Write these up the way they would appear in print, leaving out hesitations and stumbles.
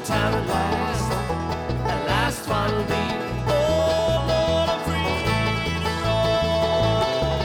town at last. At last, finally. Oh Lord, I'm free to roam.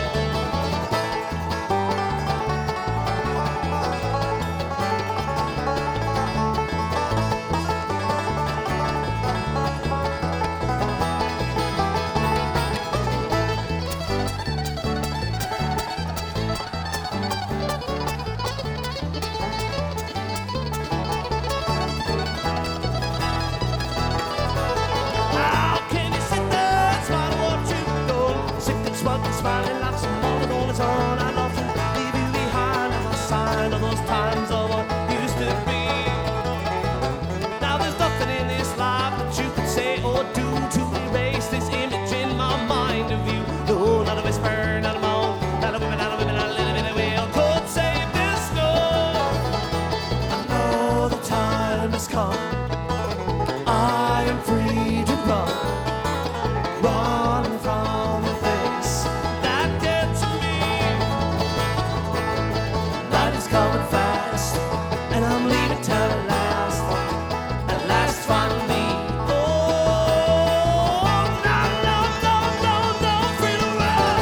Smiling like some morning on its own. I'd love to leave you behind as a sign of those times of what used to be. Now there's nothing in this life that you could say or do to erase this image in my mind of you. No, not a whisper, not a moan, not a women, not a women, not a little bit of will could save this snow. I know the time has come. I am free to run, run from the things that get to me. Night is coming fast, and I'm leaving town at last, finally. Oh, no, no, no, no, no, free to run.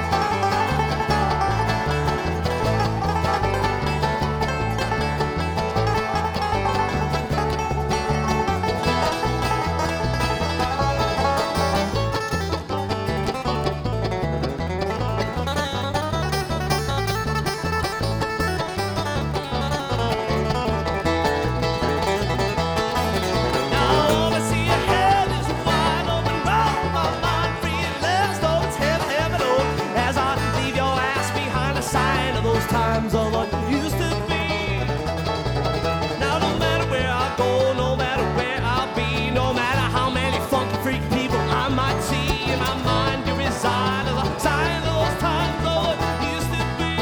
Times of what used to be. Now no matter where I go, no matter where I'll be, no matter how many funky freak people I might see, in my mind you reside as a sign of those times of what used to be.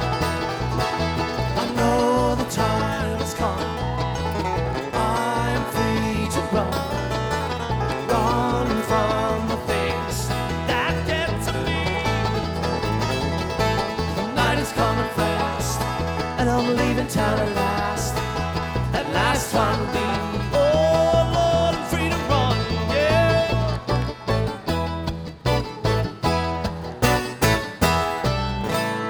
I know the time has come. I am free to run, run from the things that get to me. The night is coming fast, and I'm leaving town at last, finally.